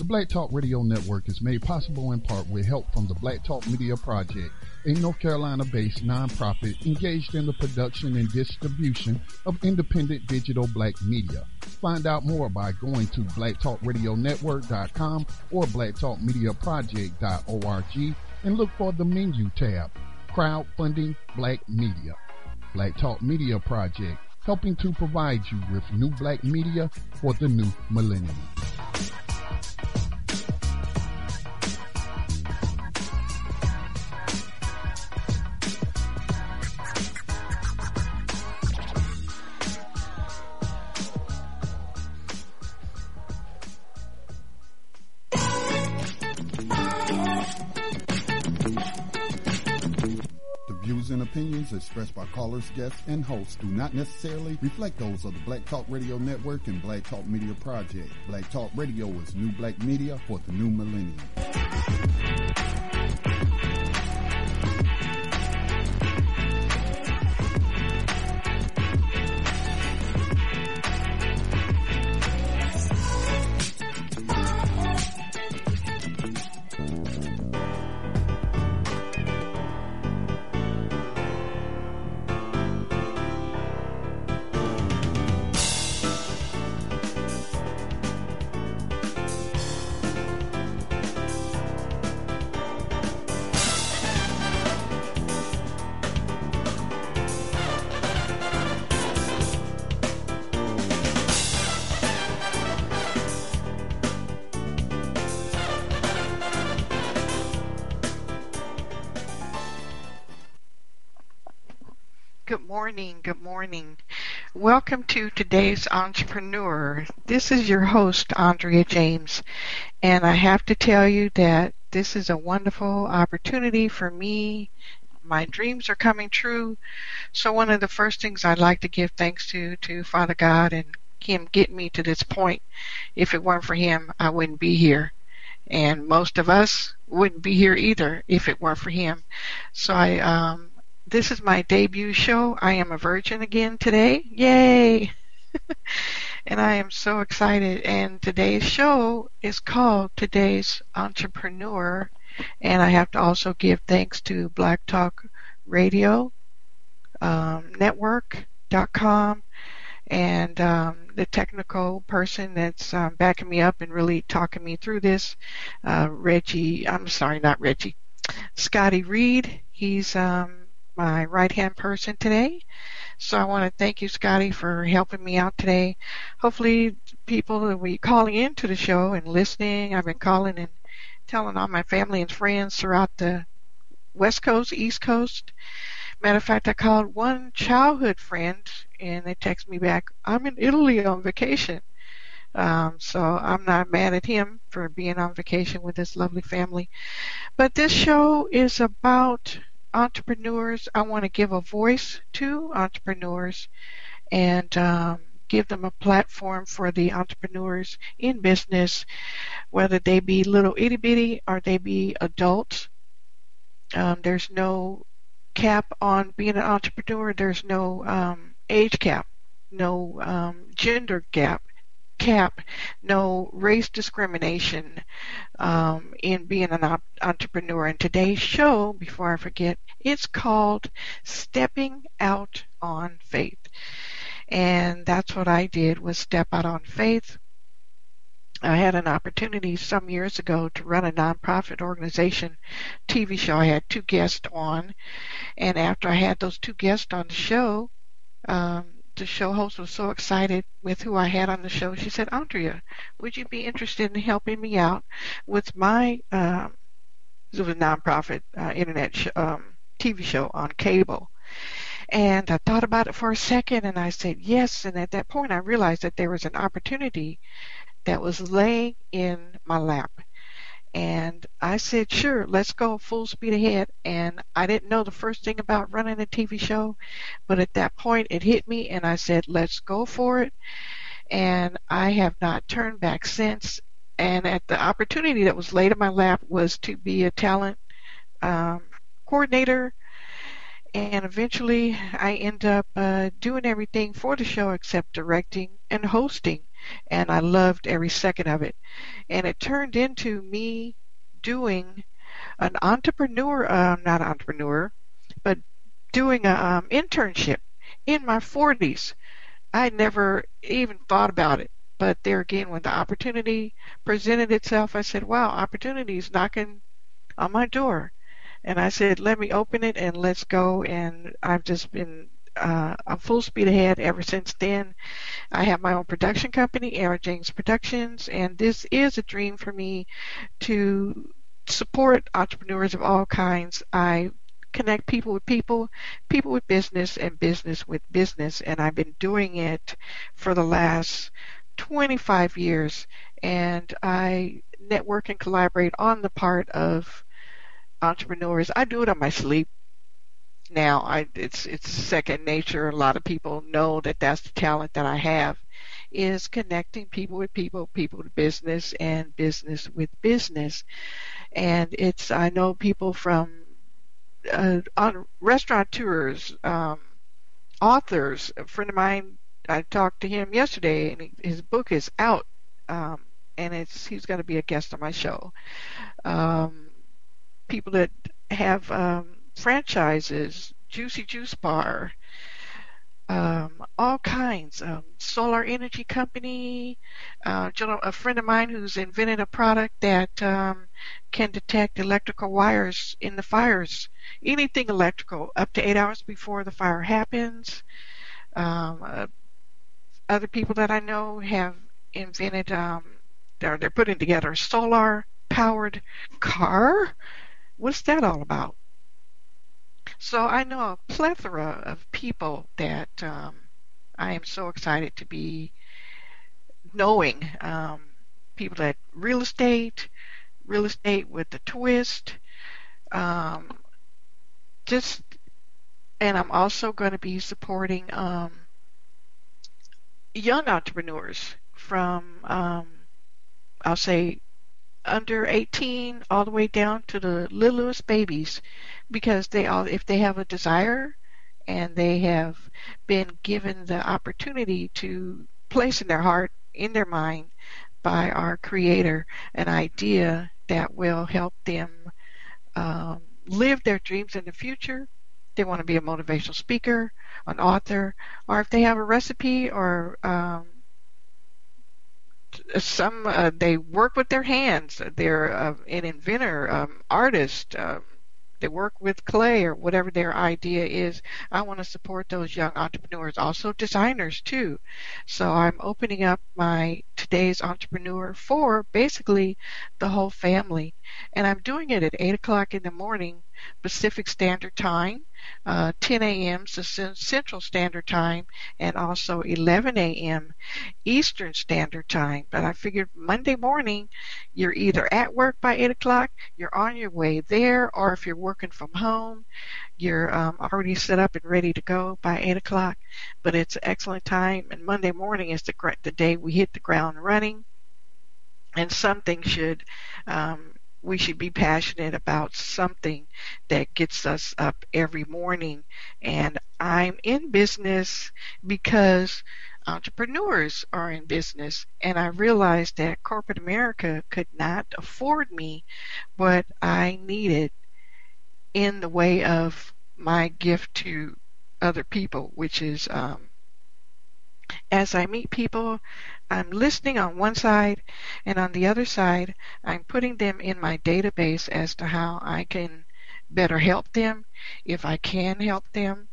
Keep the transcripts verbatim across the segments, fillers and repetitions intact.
Black Talk Radio Network is made possible in part with help from the Black Talk Media Project, a North Carolina-based nonprofit engaged in the production and distribution of independent digital black media. Find out more by going to black talk radio network dot com or black talk media project dot org and look for the menu tab, Crowdfunding Black Media. Black Talk Media Project, helping to provide you with new black media for the new millennium. And opinions expressed by callers, guests, and hosts do not necessarily reflect those of the Black Talk Radio Network and Black Talk Media Project. Black Talk Radio is new black media for the new millennium. Good morning, good morning. Welcome to today's Entrepreneur. This is your host, Andrea James, and I have to tell you that this is a wonderful opportunity for me. My dreams are coming true, so one of the first things I'd like to give thanks to, to Father God and Him getting me to this point. If it weren't for Him, I wouldn't be here, and most of us wouldn't be here either if it weren't for Him. So I, um, This is my debut show. I am a virgin again today. Yay! And I am so excited. And today's show is called Today's Entrepreneur. And I have to also give thanks to Black Talk Radio um, Network dot com and um, the technical person that's um, backing me up and really talking me through this, uh, Reggie. I'm sorry, not Reggie. Scotty Reed. He's um, my right-hand person today. So I want to thank you, Scotty, for helping me out today. Hopefully people will be calling into the show and listening. I've been calling and telling all my family and friends throughout the West Coast, East Coast. Matter of fact, I called one childhood friend, and they texted me back, I'm in Italy on vacation. Um, so I'm not mad at him for being on vacation with this lovely family. But this show is about entrepreneurs. I want to give a voice to entrepreneurs and um, give them a platform for the entrepreneurs in business, whether they be little itty bitty or they be adults. Um, there's no cap on being an entrepreneur. There's no um, age cap, no um, gender gap. cap, no race discrimination um, in being an op- entrepreneur. And today's show, before I forget, it's called Stepping Out on Faith. And that's what I did, was step out on faith. I had an opportunity some years ago to run a nonprofit organization T V show. I had two guests on, and after I had those two guests on the show, um, the show host was so excited with who I had on the show. She said, Andrea, would you be interested in helping me out with my um, it was a nonprofit uh, internet sh- um, T V show on cable? And I thought about it for a second, and I said yes. And at that point, I realized that there was an opportunity that was laying in my lap. And I said, sure, let's go full speed ahead. And I didn't know the first thing about running a T V show, but at that point it hit me, and I said, let's go for it. And I have not turned back since. And at the opportunity that was laid in my lap was to be a talent um, coordinator. And eventually I end up uh, doing everything for the show except directing and hosting. and I loved every second of it. And it turned into me doing an entrepreneur, um, not entrepreneur, but doing an um, internship in my forties. I never even thought about it. But there again, when the opportunity presented itself, I said, wow, opportunity is knocking on my door. And I said, let me open it and let's go. And I've just been uh, I'm full speed ahead ever since then. I have my own production company, Era James Productions, and this is a dream for me to support entrepreneurs of all kinds. I connect people with people, people with business, and business with business, and I've been doing it for the last twenty-five years, and I network and collaborate on the part of entrepreneurs. I do it on my sleep now. I it's it's second nature. A lot of people know that that's the talent that I have, is connecting people with people, people with business, and business with business. And it's I know people from uh, on restaurateurs, um, authors. A friend of mine, I talked to him yesterday, and he, his book is out, um, and it's he's going to be a guest on my show. Um, people that have um, franchises, Juicy Juice Bar, um, all kinds. Um, solar energy company. Uh, a friend of mine who's invented a product that um, can detect electrical wires in the fires, anything electrical, up to eight hours before the fire happens. Um, uh, other people that I know have invented. Um, they're they're putting together a solar powered car. What's that all about? So I know a plethora of people that um, I am so excited to be knowing. Um, people that real estate, real estate with a twist. Um, just, and I'm also going to be supporting um, young entrepreneurs from, um, I'll say, under eighteen all the way down to the littlest babies, because they all, if they have a desire and they have been given the opportunity to place in their heart, in their mind, by our Creator, an idea that will help them um, live their dreams in the future. They want to be a motivational speaker, an author, or if they have a recipe or um, some uh, they work with their hands. They're uh, an inventor, um, artist. Uh, they work with clay or whatever their idea is. I want to support those young entrepreneurs, also designers too. So I'm opening up my today's entrepreneur for basically the whole family, and I'm doing it at eight o'clock in the morning Pacific Standard Time, uh, ten a.m. Central Standard Time, and also eleven a.m. Eastern Standard Time. But I figured Monday morning, you're either at work by eight o'clock, you're on your way there, or if you're working from home, you're um, already set up and ready to go by eight o'clock. But it's an excellent time, and Monday morning is the, the day we hit the ground running, and something should um, we should be passionate about something that gets us up every morning. And I'm in business because entrepreneurs are in business, and I realized that corporate America could not afford me what I needed in the way of my gift to other people, which is um, as I meet people, I'm listening on one side, and on the other side, I'm putting them in my database as to how I can better help them, if I can help them.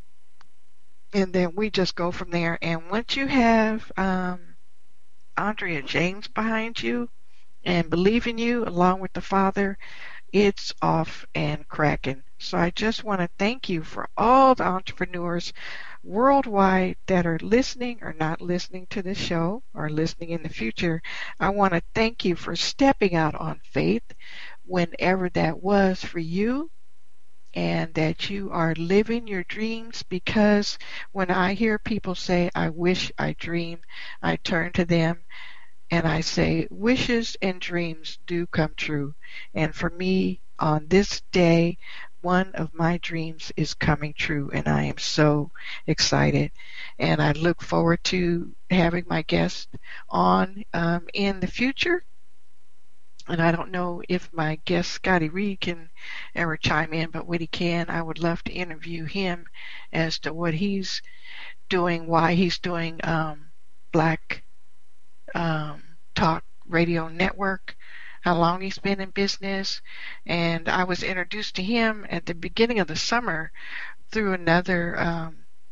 And then we just go from there. And once you have um, Andrea James behind you and believe in you along with the Father, it's off and cracking. So I just want to thank you for all the entrepreneurs worldwide that are listening or not listening to this show or listening in the future. I want to thank you for stepping out on faith whenever that was for you, and that you are living your dreams, because when I hear people say, I wish I dream, I turn to them and I say, wishes and dreams do come true. And for me, on this day, one of my dreams is coming true, and I am so excited. And I look forward to having my guest on um, in the future. And I don't know if my guest Scotty Reed can ever chime in, but when he can, I would love to interview him as to what he's doing, why he's doing um, Black um, Talk Radio Network, how long he's been in business. And I was introduced to him at the beginning of the summer through another um,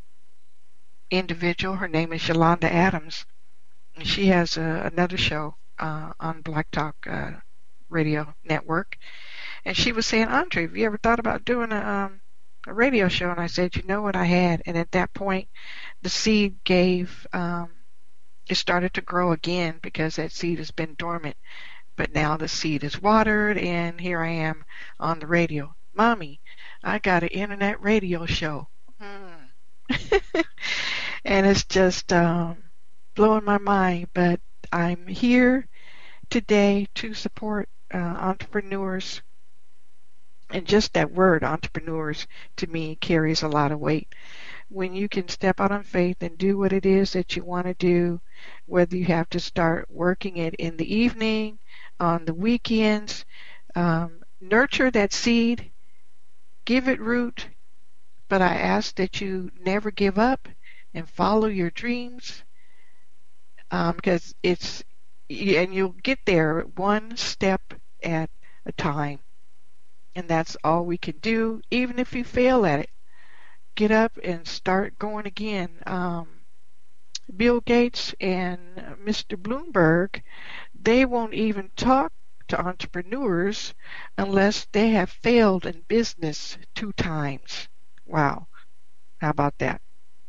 individual. Her name is Yolanda Adams. She has a, another show uh, on Black Talk uh, Radio Network. And she was saying, Andre, have you ever thought about doing a, um, a radio show? And I said, you know what, I had. And at that point, the seed gave, um, it started to grow again because that seed has been dormant. But now the seed is watered, and here I am on the radio. Mommy, I got an internet radio show. Hmm. And it's just um, blowing my mind. But I'm here today to support uh, entrepreneurs. And just that word, entrepreneurs, to me carries a lot of weight. When you can step out on faith and do what it is that you want to do, whether you have to start working it in the evening, on the weekends, um, nurture that seed, give it root, but I ask that you never give up and follow your dreams, um, because it's, and you'll get there one step at a time. And that's all we can do, even if you fail at it. Get up and start going again. Um, Bill Gates and Mister Bloomberg, they won't even talk to entrepreneurs unless they have failed in business two times. Wow. How about that?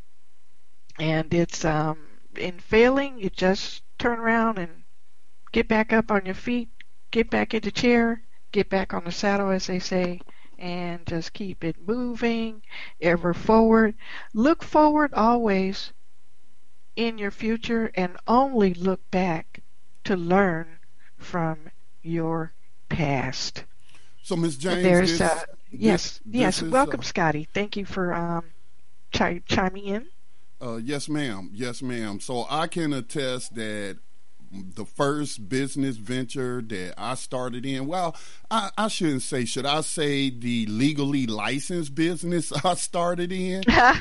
And it's um, in failing, you just turn around and get back up on your feet, get back in the chair, get back on the saddle, as they say, and just keep it moving, ever forward. Look forward always in your future and only look back to learn from your past. So, Miz James, there's this, uh, yes, this, yes. this Welcome, is, uh, Scotty. Thank you for um, chi- chiming in. Uh, yes, ma'am. Yes, ma'am. So I can attest that the first business venture that I started in, well, I, I shouldn't say, should I say the legally licensed business I started in?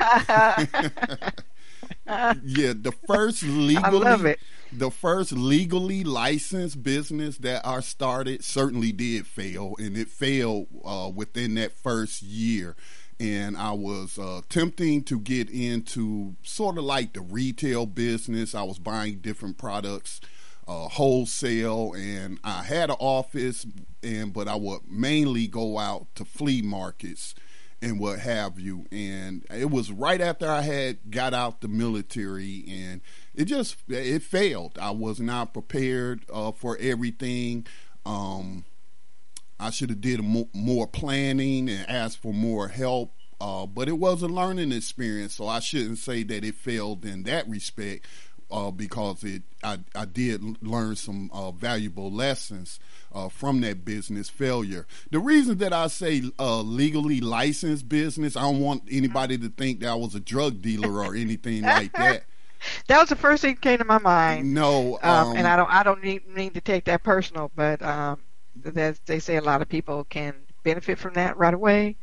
Yeah, the first legally, I love it. the first legally licensed business that I started certainly did fail, and it failed uh, within that first year. And I was uh, attempting to get into sort of like the retail business. I was buying different products, uh, wholesale, and I had an office, and but I would mainly go out to flea markets and what have you. And it was right after I had got out the military, and it just it failed. I was not prepared uh, for everything. Um, I should have did mo- more planning and asked for more help, uh, but it was a learning experience, so I shouldn't say that it failed in that respect, uh, because it I, I did learn some uh, valuable lessons uh, from that business failure. The reason that I say uh, legally licensed business, I don't want anybody to think that I was a drug dealer or anything like that. That was the first thing that came to my mind. No, um, um, and I don't I don't need, need to take that personal, but um, that they say a lot of people can benefit from that right away.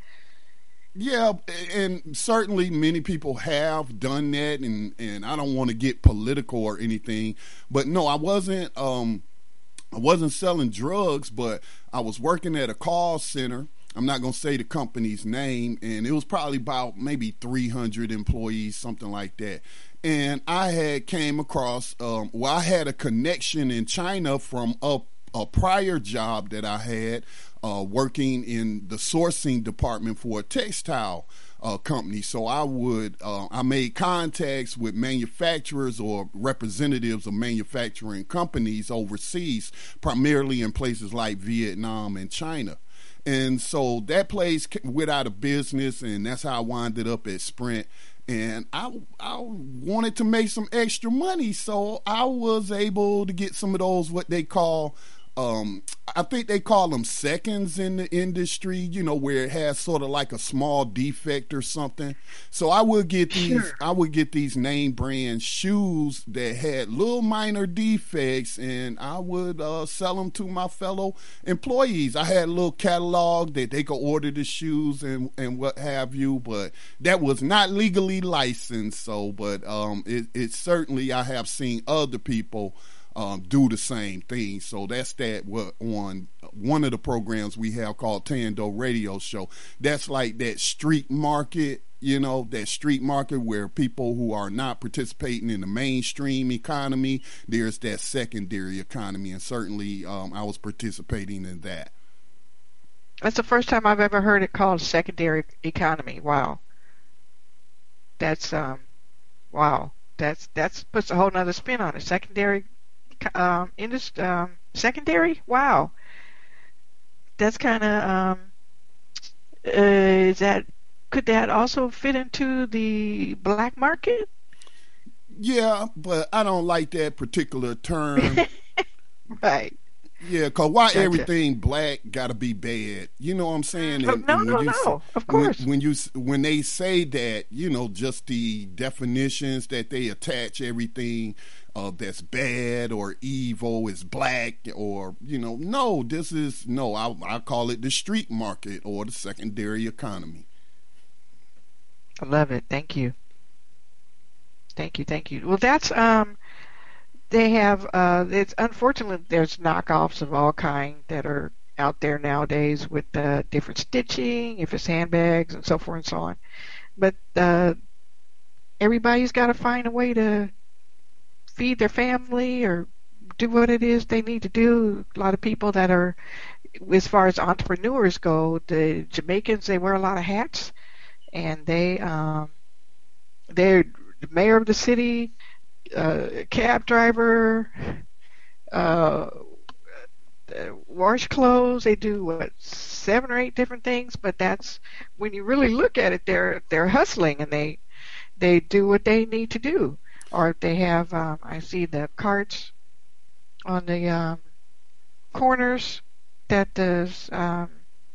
Yeah, and certainly many people have done that, and, and I don't want to get political or anything, but no, I wasn't um, I wasn't selling drugs, but I was working at a call center. I'm not going to say the company's name, and it was probably about maybe three hundred employees, something like that. And I had came across, um, well, I had a connection in China from a, a prior job that I had, uh, working in the sourcing department for a textile uh, company. So I would, uh, I made contacts with manufacturers or representatives of manufacturing companies overseas, primarily in places like Vietnam and China. And so that place went out of business, and that's how I winded up at Sprint. And I, I wanted to make some extra money, so I was able to get some of those, what they call um, I think they call them seconds in the industry, you know, where it has sort of like a small defect or something. So I would get these, Sure. I would get these name brand shoes that had little minor defects, and I would uh, sell them to my fellow employees. I had a little catalog that they could order the shoes and, and what have you, but that was not legally licensed. So, but um, it, it certainly, I have seen other people Um, do the same thing. So that's that what on one of the programs we have called Tando Radio Show. That's like that street market, you know, that street market where people who are not participating in the mainstream economy, there's that secondary economy. And certainly um, I was participating in that. That's the first time I've ever heard it called secondary economy. Wow. That's, um, wow. That's, that's puts a whole nother spin on it. Secondary Um, industry, um, secondary. Wow, that's kind of. Um, uh, is that could that also fit into the black market? Yeah, but I don't like that particular term. Right. Yeah, because why Gotcha. everything black got to be bad? You know what I'm saying? Oh, And, no, and no, when you no. say- Of course. When, when you when they say that, you know, just the definitions that they attach everything uh, that's bad or evil is black, or you know, no, this is no. I I call it the street market or the secondary economy. I love it. Thank you. Thank you. Thank you. Well, that's um. They have. Uh, it's unfortunate. There's knockoffs of all kind that are out there nowadays with uh, different stitching, if it's handbags and so forth and so on. But uh, everybody's got to find a way to feed their family or do what it is they need to do. A lot of people that are, as far as entrepreneurs go, the Jamaicans, they wear a lot of hats, and they um, they're the mayor of the city, uh, cab driver, uh, wash clothes. They do what seven or eight different things, but that's when you really look at it, they're they're hustling and they they do what they need to do. Or if they have, um, I see the carts on the um, corners that the um,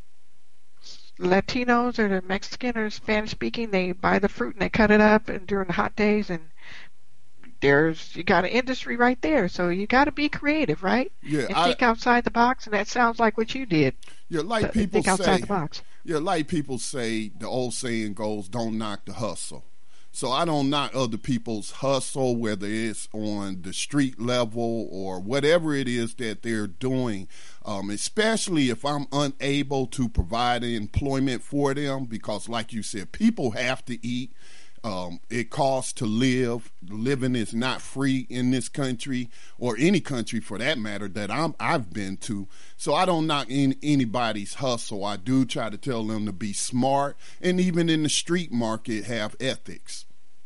Latinos or the Mexican or Spanish speaking, they buy the fruit and they cut it up and during the hot days, and there's you got an industry right there. So you got to be creative, right? Yeah, and I, think outside the box. And that sounds like what you did. yeah, like Th- people think outside say. the box. Yeah, like people say, the old saying goes, "Don't knock the hustle." So I don't knock other people's hustle, whether it's on the street level or whatever it is that they're doing, um, especially if I'm unable to provide employment for them, because like you said, people have to eat. Um, it costs to live. Living is not free in this country, or any country for that matter that I'm, I've been to. So I don't knock in, anybody's hustle. I do try to tell them to be smart, and even in the street market, have ethics.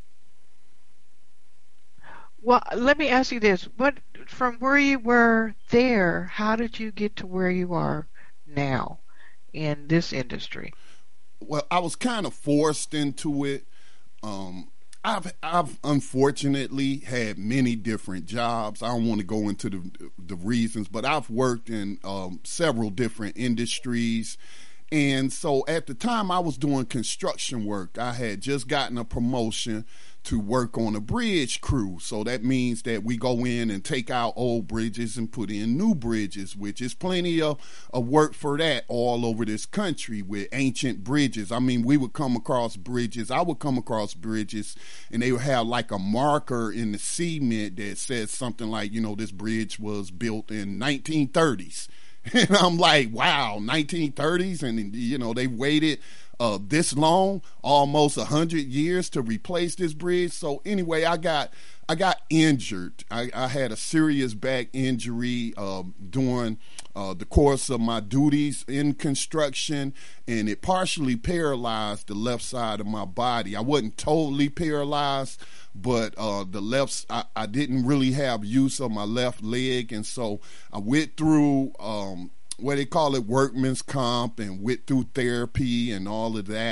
Well, let me ask you this: what from where you were there, how did you get to where you are now in this industry? Well, I was kind of forced into it. Um, I've I've unfortunately had many different jobs. I don't want to go into the the reasons, but I've worked in um, several different industries. And so at the time I was doing construction work. I had just gotten a promotion to work on a bridge crew. So that means that we go in and take out old bridges and put in new bridges, which is plenty of, of work for that all over this country with ancient bridges. I mean, we would come across bridges. I would come across bridges and they would have like a marker in the cement that says something like, you know, this bridge was built in nineteen thirties. And I'm like, wow, nineteen thirties, and you know they waited uh, this long, almost a hundred years to replace this bridge. So anyway, I got I got injured. I, I had a serious back injury uh, during uh, the course of my duties in construction, and it partially paralyzed the left side of my body. I wasn't totally paralyzed, but uh, the left, I, I didn't really have use of my left leg, and so I went through um, what they call it workman's comp, and went through therapy and all of that.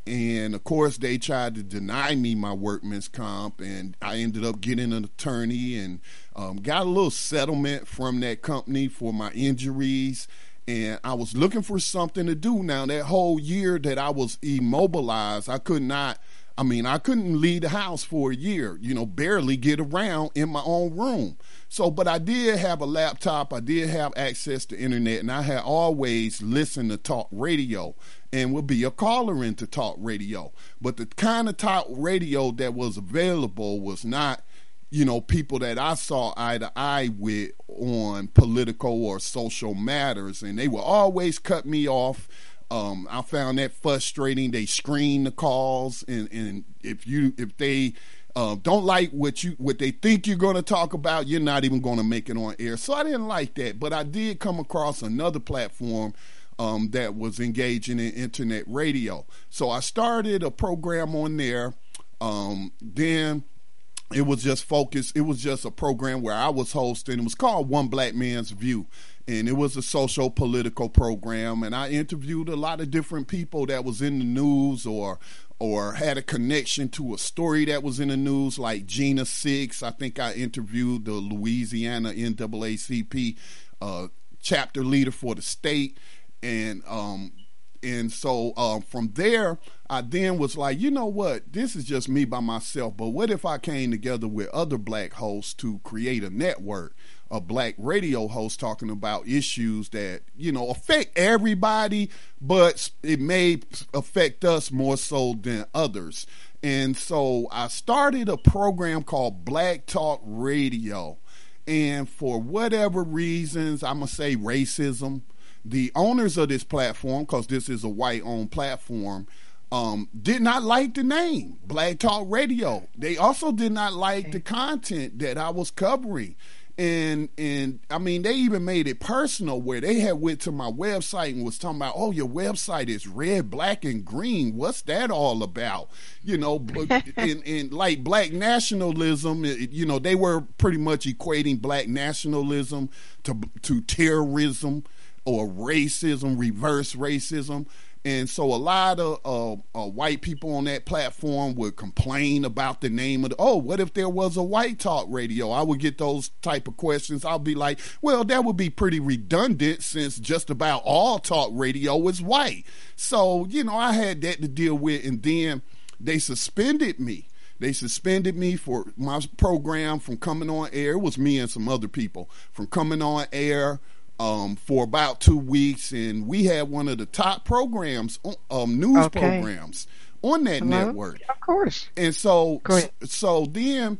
And of course, they tried to deny me my workman's comp, and I ended up getting an attorney and um, got a little settlement from that company for my injuries. And I was looking for something to do. Now, that whole year that I was immobilized, I could not, I mean, I couldn't leave the house for a year, you know, barely get around in my own room. So, but I did have a laptop. I did have access to internet, and I had always listened to talk radio and would be a caller into talk radio. But the kind of talk radio that was available was not, you know, people that I saw eye to eye with on political or social matters, and they would always cut me off. Um, I found that frustrating. They screen the calls, and, and if you if they uh, don't like what you what they think you're going to talk about, you're not even going to make it on air. So I didn't like that, but I did come across another platform um, that was engaging in internet radio. So I started a program on there. Um, then. It was just focused. It was just a program where I was hosting. It was called One Black Man's View, and it was a social political program. And I interviewed a lot of different people that was in the news or or had a connection to a story that was in the news, like Gina Six. I think I interviewed the Louisiana N double A C P uh, chapter leader for the state, and um, and so um, from there, I then was like, you know what, this is just me by myself, but what if I came together with other black hosts to create a network of black radio hosts talking about issues that, you know, affect everybody, but it may affect us more so than others. And so I started a program called Black Talk Radio. And for whatever reasons, I'm going to say racism, the owners of this platform, because this is a white-owned platform, um, did not like the name Black Talk Radio. They also did not like okay. the content that I was covering. And, and I mean, they even made it personal where they had went to my website and was talking about, oh, your website is red, black, and green. What's that all about? You know, and, and like black nationalism, you know, they were pretty much equating black nationalism to to terrorism or racism, reverse racism. And so a lot of uh, uh, white people on that platform would complain about the name of the, oh, what if there was a white talk radio? I would get those type of questions. I'll be like, well, that would be pretty redundant since just about all talk radio is white. So, you know, I had that to deal with. And then they suspended me. They suspended me for my program from coming on air. It was me and some other people from coming on air Um, for about two weeks, and we had one of the top programs, um, news okay. programs on that Hello? network. Of course. And so, so then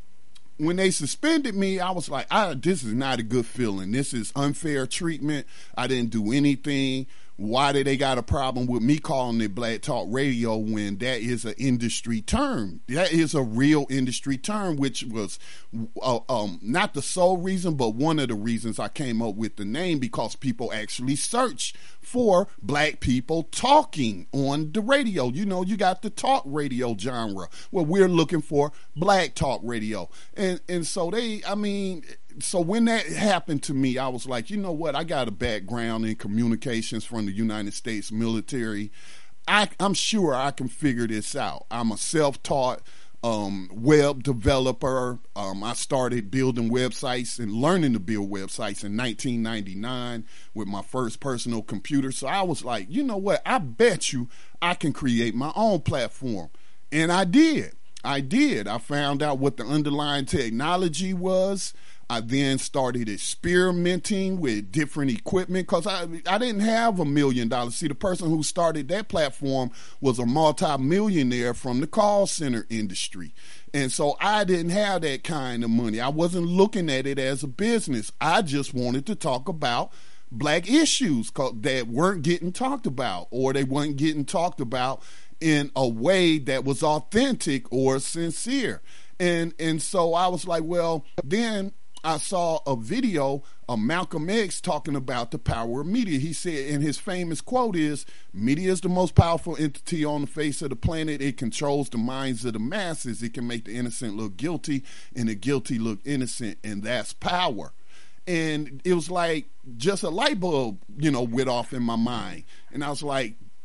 when they suspended me, I was like, I, this is not a good feeling. This is unfair treatment. I didn't do anything. Why did they got a problem with me calling it Black Talk Radio when that is an industry term? That is a real industry term, which was uh, um, not the sole reason, but one of the reasons I came up with the name, because people actually search for black people talking on the radio. You know, you got the talk radio genre. Well, we're looking for Black Talk Radio. And, and so they, I mean... So when that happened to me, I was like, you know what? I got a background in communications from the United States military. I, I'm sure I can figure this out. I'm a self-taught um, web developer. Um, I started building websites and learning to build websites in nineteen ninety-nine with my first personal computer. So I was like, you know what? I bet you I can create my own platform. And I did. I did. I found out what the underlying technology was. I then started experimenting with different equipment because I I didn't have a million dollars. See, the person who started that platform was a multi-millionaire from the call center industry. And so I didn't have that kind of money. I wasn't looking at it as a business. I just wanted to talk about black issues that weren't getting talked about, or they weren't getting talked about in a way that was authentic or sincere. And and so I was like, well, then I saw a video of Malcolm X talking about the power of media. He said, and his famous quote is, media is the most powerful entity on the face of the planet. It controls the minds of the masses. It can make the innocent look guilty and the guilty look innocent, and that's power. And it was like just a light bulb, you know, went off in my mind. And I was like,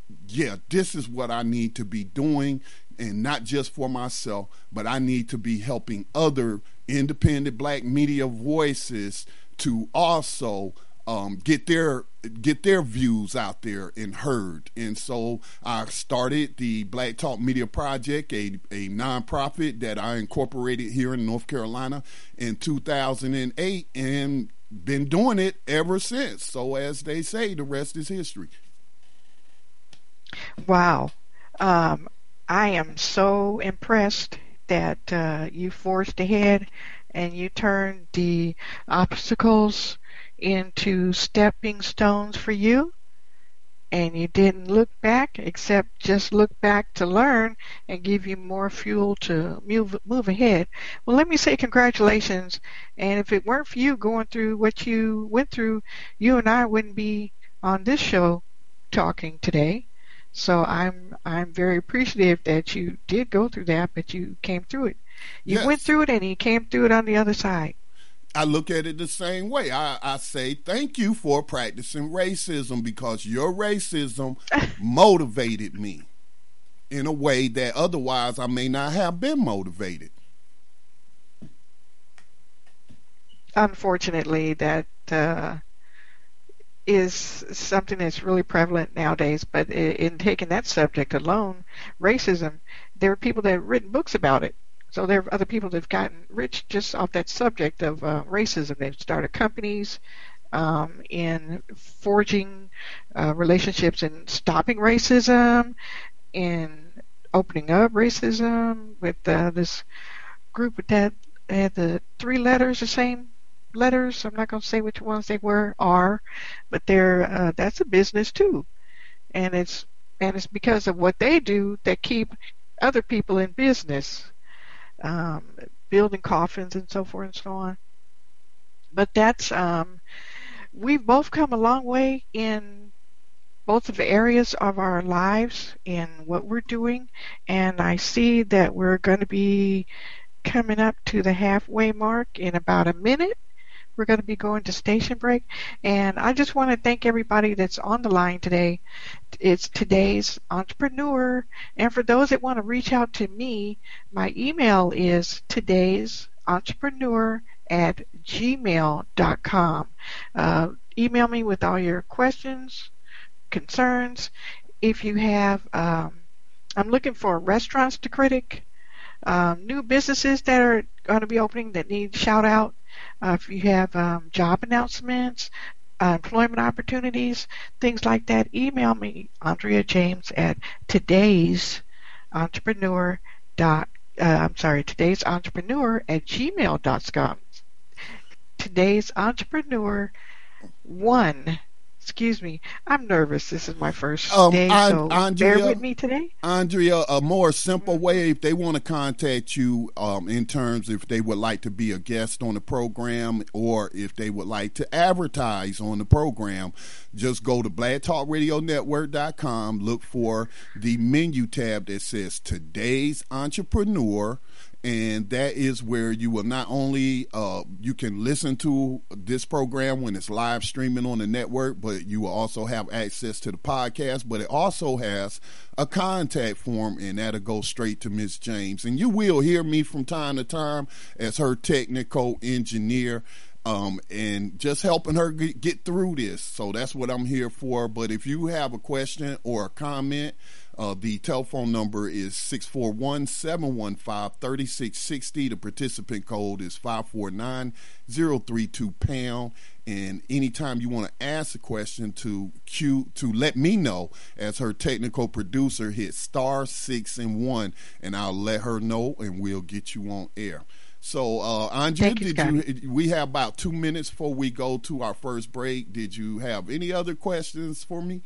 yeah, this is what I need to be doing, and not just for myself, but I need to be helping other independent black media voices to also um, get their get their views out there and heard. And so I started the Black Talk Media Project, a, a nonprofit that I incorporated here in North Carolina in two thousand eight, and been doing it ever since. So as they say, the rest is history. Wow. Um, I am so impressed that uh, you forged ahead and you turned the obstacles into stepping stones for you, and you didn't look back, except just look back to learn and give you more fuel to move move ahead. Well, let me say congratulations, and if it weren't for you going through what you went through, you and I wouldn't be on this show talking today. So I'm I'm very appreciative that you did go through that, but you came through it. You Yes. went through it and you came through it on the other side. I look at it the same way. I, I say thank you for practicing racism, because your racism motivated me in a way that otherwise I may not have been motivated. Unfortunately, that uh, is something that's really prevalent nowadays. But in, in taking that subject alone, racism, there are people that have written books about it. So there are other people that have gotten rich just off that subject of uh, racism. They've started companies um, in forging uh, relationships and stopping racism, in opening up racism with uh, this group that had the three letters, the same letters. I'm not going to say which ones they were, are, but they're uh, that's a business too, and it's and it's because of what they do that keep other people in business. Um, building coffins and so forth and so on. But that's, um, we've both come a long way in both of the areas of our lives in what we're doing, and I see that we're going to be coming up to the halfway mark in about a minute. We're going to be going to station break, and I just want to thank everybody that's on the line today. It's Today's Entrepreneur, and for those that want to reach out to me, my email is today'sentrepreneur at gmail dot com. Uh, email me with all your questions, concerns. If you have, um, I'm looking for restaurants to critic, um, new businesses that are going to be opening that need shout out. Uh, if you have um, job announcements, uh, employment opportunities, things like that, email me, Andrea James, at today's entrepreneur dot uh, I'm sorry, today's entrepreneur at gmail dot com. Today's entrepreneur one. Excuse me, I'm nervous. This is my first Um, day, I, so Andrea, bear with me today. Andrea, a more simple way, if they want to contact you um, in terms if they would like to be a guest on the program, or if they would like to advertise on the program, just go to black talk radio network dot com, look for the menu tab that says Today's Entrepreneur, and that is where you will not only uh, you can listen to this program when it's live streaming on the network, but you will also have access to the podcast. But it also has a contact form, and that'll go straight to Miss James. And you will hear me from time to time as her technical engineer, um, and just helping her get, get through this. So that's what I'm here for. But if you have a question or a comment, Uh, the telephone number is six four one, seven one five, three six six zero. The participant code is five four nine zero three two pound. And anytime you want to ask a question to Q, to let me know as her technical producer, hit star six and one, and I'll let her know, and we'll get you on air. So, uh, Andrea, Thank you, did you? We have about two minutes before we go to our first break. Did you have any other questions for me?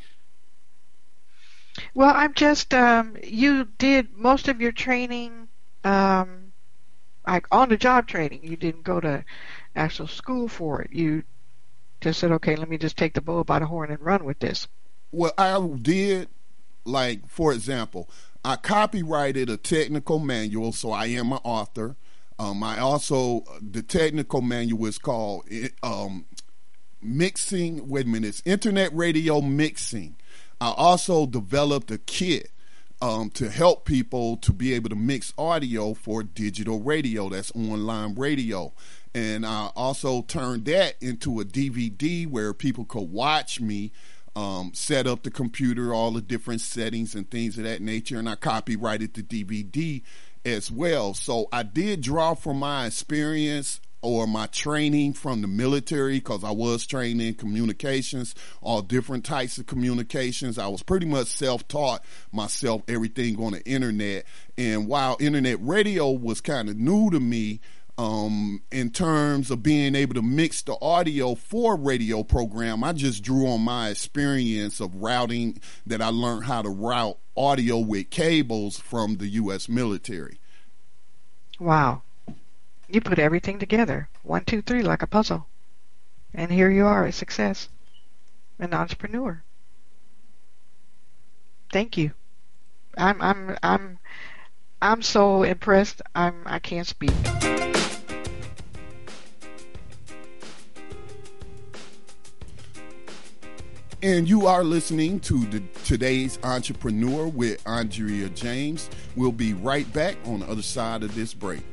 Well, I'm just, um, you did most of your training, um, like on-the-job training. You didn't go to actual school for it. You just said, okay, let me just take the bull by the horn and run with this. Well, I did, like, for example, I copyrighted a technical manual, so I am an author. Um, I also, the technical manual is called um, Mixing, wait a minute, it's Internet Radio Mixing. I also developed a kit um, to help people to be able to mix audio for digital radio, that's online radio. And I also turned that into a D V D where people could watch me um, set up the computer, all the different settings and things of that nature, and I copyrighted the D V D as well. So I did draw from my experience or my training from the military, because I was trained in communications, all different types of communications. I was pretty much self-taught myself, everything on the internet. And while internet radio was kind of new to me, um, in terms of being able to mix the audio for a radio program, I just drew on my experience of routing, that I learned how to route audio with cables from the U S military. Wow. You put everything together, one, two, three, like a puzzle. And here you are, a success, an entrepreneur. Thank you. I'm I'm I'm I'm so impressed. I'm I can't speak. And you are listening to the, today's Entrepreneur with Andrea James. We'll be right back on the other side of this break.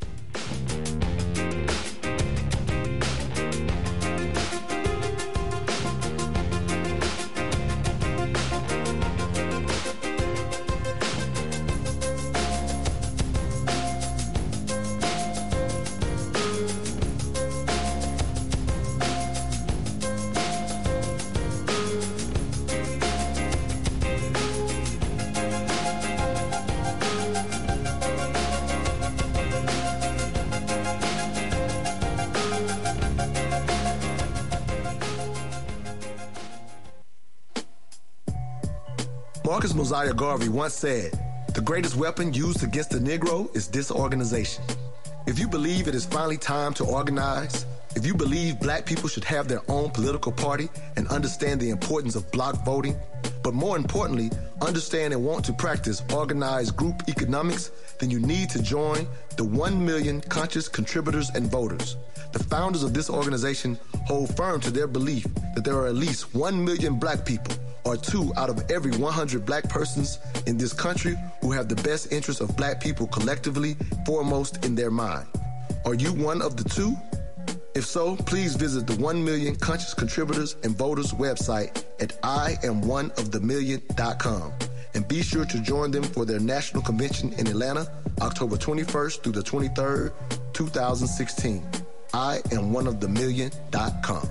Marcus Mosiah Garvey once said, "The greatest weapon used against the Negro is disorganization." If you believe it is finally time to organize, if you believe black people should have their own political party and understand the importance of block voting, but more importantly, understand and want to practice organized group economics, then you need to join the one million conscious contributors and voters. The founders of this organization hold firm to their belief that there are at least one million black people, or two out of every one hundred black persons in this country, who have the best interests of black people collectively foremost in their mind. Are you one of the two? If so, please visit the one million Conscious Contributors and Voters website at I am one of the million dot com. And be sure to join them for their national convention in Atlanta, October twenty-first through the twenty-third, two thousand sixteen. I am one of the million dot com.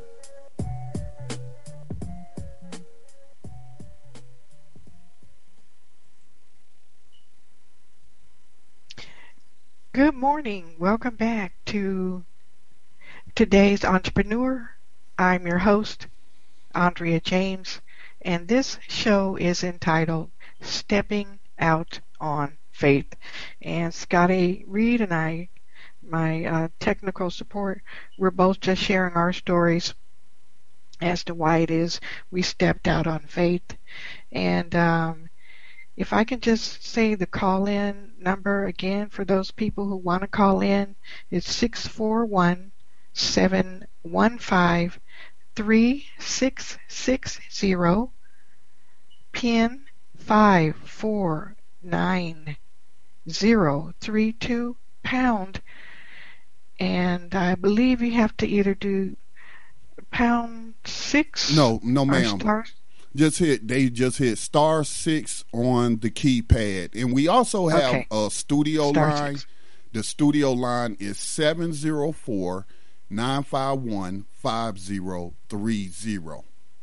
Good morning. Welcome back to today's Entrepreneur. I'm your host, Andrea James, and this show is entitled Stepping Out on Faith. And Scotty Reed and I, my uh, technical support, we're both just sharing our stories as to why it is we stepped out on faith. And um, if I can just say the call-in number again for those people who want to call in, it's six four one, seven one five, three six six zero, pin five four nine zero three two, pound. And I believe you have to either do pound six. No, no, ma'am. Star. Just hit. They just hit star six on the keypad, and we also have Okay. a studio Star line. six. The studio line is seven zero four, nine five one, five zero three zero.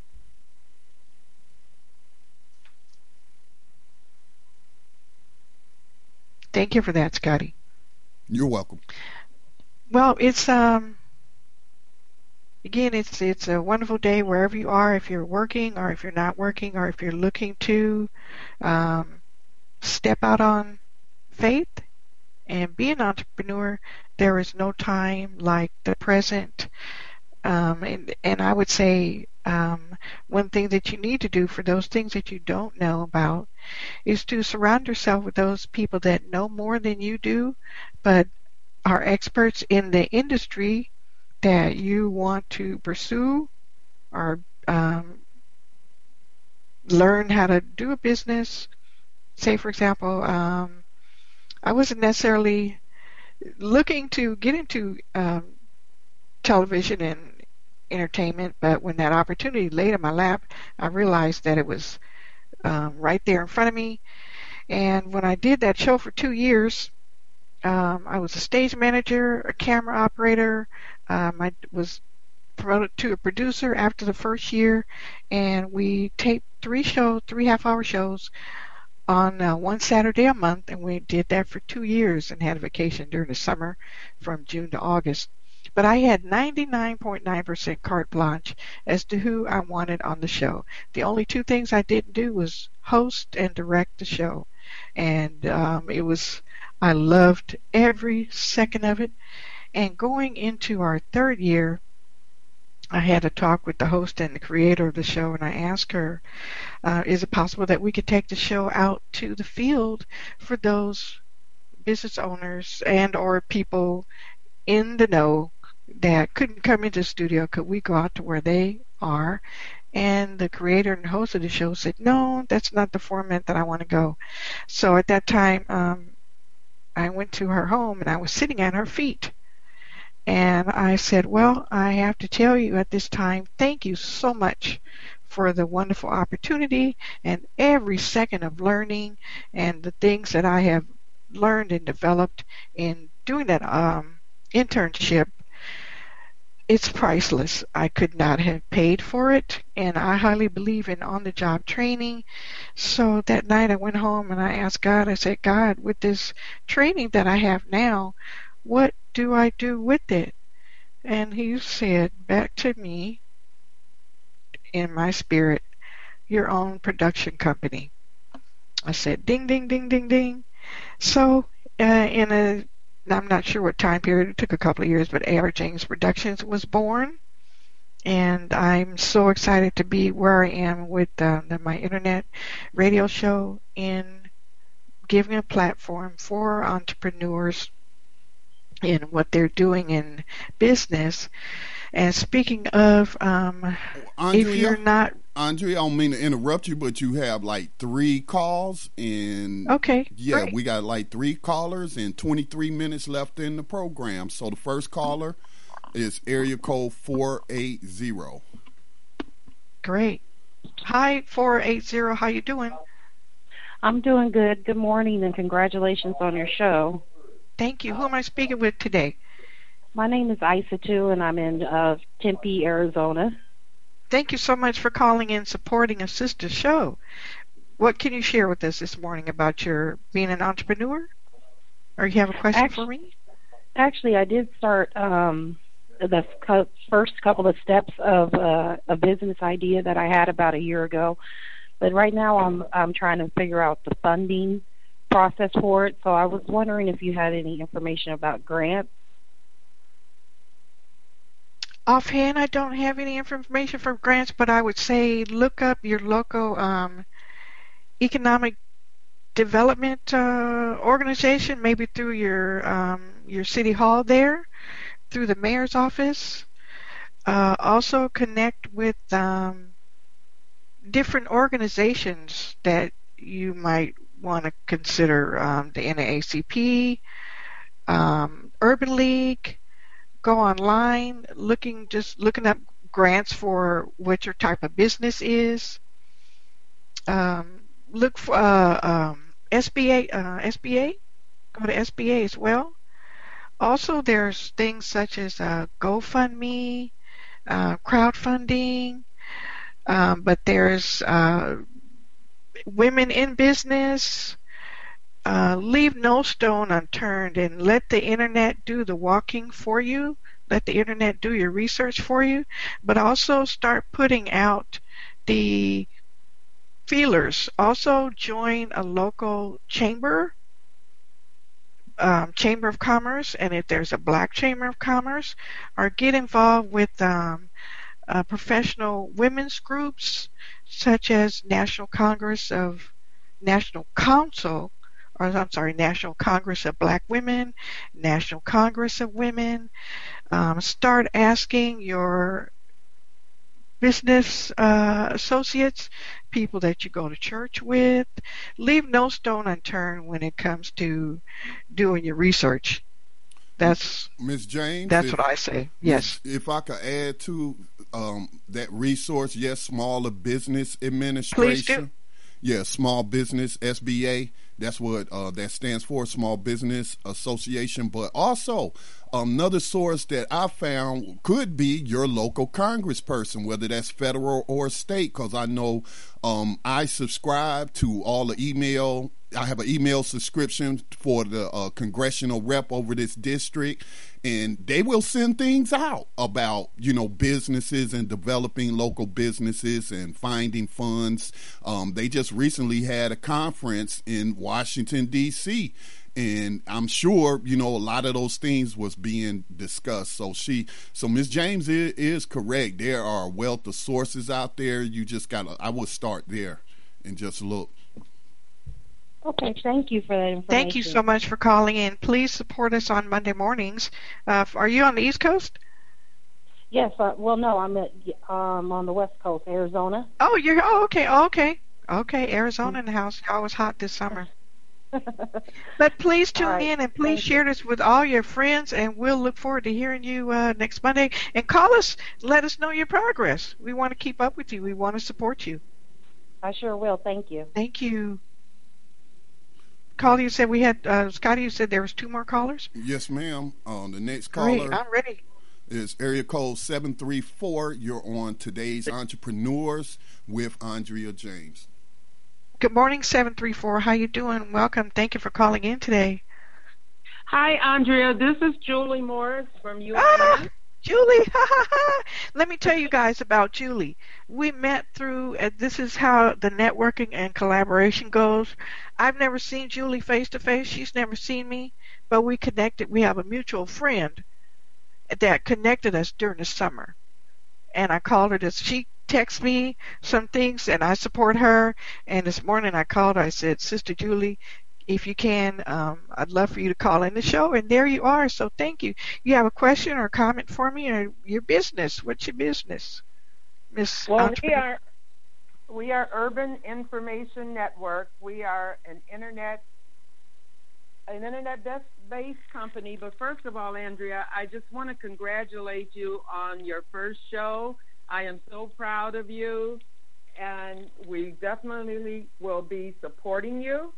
Thank you for that, Scotty. You're welcome. Well, it's um again, it's it's a wonderful day wherever you are, if you're working or if you're not working or if you're looking to um, step out on faith and be an entrepreneur. There is no time like the present. Um, and, and I would say um, one thing that you need to do for those things that you don't know about is to surround yourself with those people that know more than you do, but are experts in the industry that you want to pursue or um, learn how to do a business. Say, for example, um, I wasn't necessarily looking to get into um, television and entertainment, but when that opportunity laid in my lap, I realized that it was um, right there in front of me. And when I did that show for two years, um, I was a stage manager, a camera operator. Um, I was promoted to a producer after the first year, and we taped three shows, three half-hour shows on uh, one Saturday a month, and we did that for two years and had a vacation during the summer from June to August. But I had ninety-nine point nine percent carte blanche as to who I wanted on the show. The only two things I didn't do was host and direct the show. And um, it was, I loved every second of it. And going into our third year, I had a talk with the host and the creator of the show, and I asked her, uh, is it possible that we could take the show out to the field for those business owners and or people in the know that couldn't come into the studio? Could we go out to where they are? And the creator and host of the show said, no, that's not the format that I want to go. So at that time, um, I went to her home and I was sitting at her feet. And I said, well, I have to tell you at this time, thank you so much for the wonderful opportunity and every second of learning and the things that I have learned and developed in doing that um, internship. It's priceless. I could not have paid for it, and I highly believe in on-the-job training. So that night I went home and I asked God, I said, God, with this training that I have now, what do I do with it? And he said back to me in my spirit, your own production company. I said, ding, ding, ding, ding, ding. So uh, in a, I'm not sure what time period, it took a couple of years, but A R. James Productions was born. And I'm so excited to be where I am with uh, the, my internet radio show in giving a platform for entrepreneurs in what they're doing in business. And speaking of, um, Andrea, if you're not... Andrea, I don't mean to interrupt you, but you have like three calls. And okay, yeah, great. We got like three callers and twenty-three minutes left in the program. So the first caller is area code four eight zero. Great. Hi, four eight zero. How you doing? I'm doing good. Good morning and congratulations on your show. Thank you. Who am I speaking with today? My name is Isa too, and I'm in uh, Tempe, Arizona. Thank you so much for calling in, supporting a sister show. What can you share with us this morning about your being an entrepreneur? Or you have a question actually, for me? Actually, I did start um, the first couple of steps of uh, a business idea that I had about a year ago. But right now I'm I'm trying to figure out the funding process for it. So I was wondering if you had any information about grants. Offhand, I don't have any information for grants, but I would say look up your local um, economic development uh, organization, maybe through your um, your city hall there, through the mayor's office. Uh, also connect with um, different organizations that you might want to consider, um, the N double A C P, um, Urban League. Go online, looking just looking up grants for what your type of business is. Um, look for uh, um, S B A. Uh, S B A. Go to S B A as well. Also, there's things such as uh, GoFundMe, uh, crowdfunding, um, but there's uh, Women in Business. Uh, leave no stone unturned and let the internet do the walking for you. Let the internet do your research for you, but also start putting out the feelers. Also join a local chamber, um, chamber of commerce, and if there's a black chamber of commerce, or get involved with um, uh, professional women's groups such as National Congress of National Council or I'm sorry, National Congress of Black Women, National Congress of Women. Um, start asking your business uh, associates people that you go to church with. Leave no stone unturned when it comes to doing your research. That's Miss James. That's if, what I say. Yes. If I could add to um, that resource, yes, Smaller Business Administration. Please do. Yeah, Small Business S B A. That's what uh, that stands for, Small Business Association. But also another source that I found could be your local congressperson, whether that's federal or state, because I know um, I subscribe to all the email. I have an email subscription for the uh, congressional rep over this district, and they will send things out about, you know, businesses and developing local businesses and finding funds. Um, they just recently had a conference in Washington, D C, and I'm sure, you know, a lot of those things was being discussed. So she, so Miz James is, is correct. There are a wealth of sources out there. You just got to, I would start there and just look. Okay, thank you for that information. Thank you so much for calling in. Please support us on Monday mornings. Uh, are you on the East Coast? Yes. Uh, well, no, I'm at, um, on the West Coast, Arizona. Oh, you're. Oh, okay. Oh, okay. Okay. Arizona in the house. Y'all was hot this summer. But please tune right. in and please Thank share you. this with all your friends, and we'll look forward to hearing you uh, next Monday. And call us. Let us know your progress. We want to keep up with you. We want to support you. I sure will. Thank you. Thank you. Caller, you said we had, uh, Scotty, you said there was two more callers? Yes, ma'am. Um, the next Great, caller I'm ready. is area code seven three four. You're on Today's Entrepreneurs with Andrea James. Good morning, seven three four. How you doing? Welcome. Thank you for calling in today. Hi, Andrea. This is Julie Morris from U I N. Ah, Julie. Ha, ha, ha. Let me tell you guys about Julie. We met through, uh, this is how the networking and collaboration goes. I've never seen Julie face to face. She's never seen me, but we connected. We have a mutual friend that connected us during the summer. And I called her this. She texted me some things, and I support her. And this morning I called her. I said, Sister Julie, if you can, um, I'd love for you to call in the show. And there you are. So thank you. You have a question or a comment for me, or your business? What's your business, Miss Well, we Entrepreneur? are we are Urban Information Network. We are an internet an internet-based company. But first of all, Andrea, I just want to congratulate you on your first show. I am so proud of you, and we definitely will be supporting you.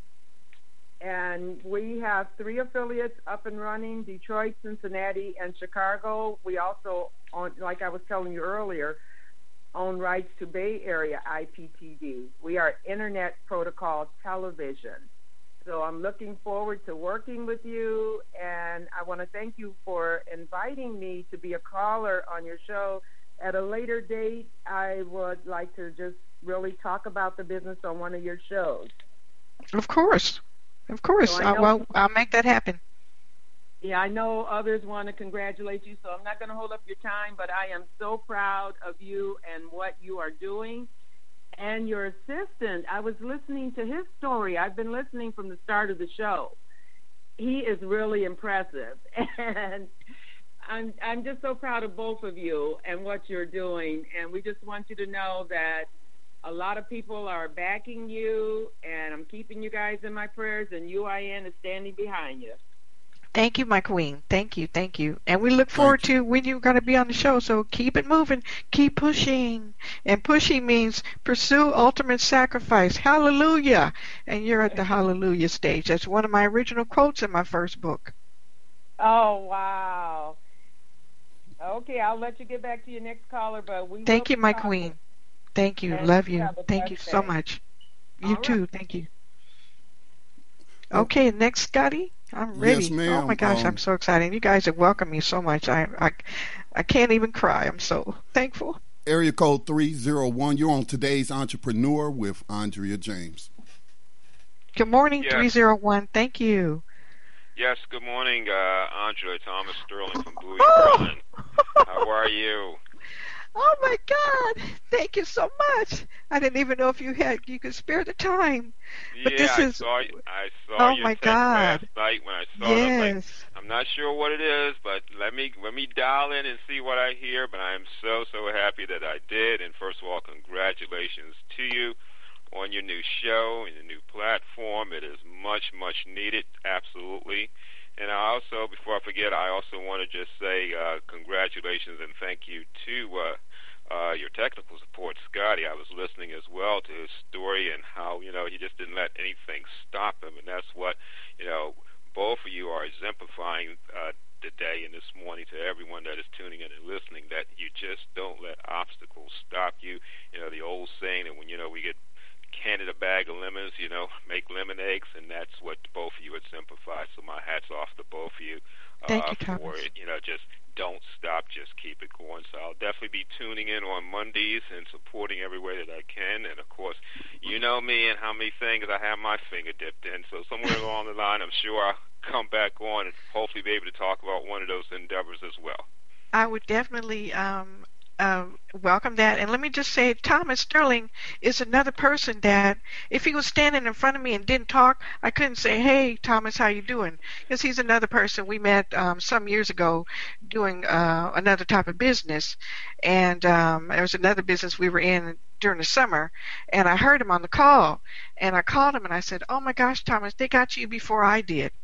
And we have three affiliates up and running: Detroit, Cincinnati, and Chicago. We also, on, like I was telling you earlier, own rights to Bay Area I P T V. We are Internet Protocol Television. So I'm looking forward to working with you, and I want to thank you for inviting me to be a caller on your show. At a later date, I would like to just really talk about the business on one of your shows. Of course. Of course. So I I, know- well, I'll make that happen. Yeah, I know others want to congratulate you, so I'm not going to hold up your time, but I am so proud of you and what you are doing. And your assistant, I was listening to his story. I've been listening from the start of the show. He is really impressive. And I'm I'm just so proud of both of you and what you're doing. And we just want you to know that a lot of people are backing you, and I'm keeping you guys in my prayers, and U I N is standing behind you. Thank you, my queen. Thank you, thank you. And we look forward to when you're going to be on the show. So keep it moving, keep pushing. And pushing means pursue ultimate sacrifice. Hallelujah. And you're at the hallelujah stage. That's one of my original quotes in my first book. Oh, wow. Okay, I'll let you get back to your next caller, but we Thank will you, my talk. queen. Thank you. And Love you you. have a Thank you blessed so day. much. You All right. too. Thank you. Okay, next, Scotty. I'm ready. Yes, ma'am. Oh my gosh, Um, I'm so excited. You guys have welcomed me so much. I, I, I can't even cry. I'm so thankful. Area code three zero one. You're on Today's Entrepreneur with Andrea James. Good morning, Yes. three zero one. Thank you. Yes, good morning, uh, Andrea. Thomas Sterling from Bowie, Oh. Maryland. How are you? Oh my God! Thank you so much. I didn't even know if you had you could spare the time. But yeah, this I is- saw I saw Oh, your my text God. last night when I saw it. I was like, Yes. I'm not sure what it is, but let me let me dial in and see what I hear. But I am so so happy that I did. And first of all, congratulations to you on your new show and your new platform. It is much, much needed, absolutely. And I also, before I forget, I also want to just say uh, congratulations and thank you to uh, uh, your technical support, Scotty. I was listening as well to his story and how, you know, he just didn't let anything stop him. And that's what, you know, both of you are exemplifying uh, today and this morning to everyone that is tuning in and listening, that you just don't let obstacles stop you. You know, the old saying that when, you know, we get handed a bag of lemons, you know, make lemonades, and that's what both of you exemplify. So my hat's off to both of you, uh, Thank you, Thomas. for it. You know, just don't stop, just keep it going. So I'll definitely be tuning in on Mondays and supporting every way that I can. And, of course, you know me and how many things I have my finger dipped in. So somewhere along the line, I'm sure I'll come back on and hopefully be able to talk about one of those endeavors as well. I would definitely um, uh, welcome that. And let me just say, Thomas Sterling is another person that if he was standing in front of me and didn't talk, I couldn't say, hey, Thomas, how you doing? Because he's another person we met um, some years ago doing uh, another type of business. And um, there was another business we were in during the summer, and I heard him on the call. And I called him and I said, oh, my gosh, Thomas, they got you before I did.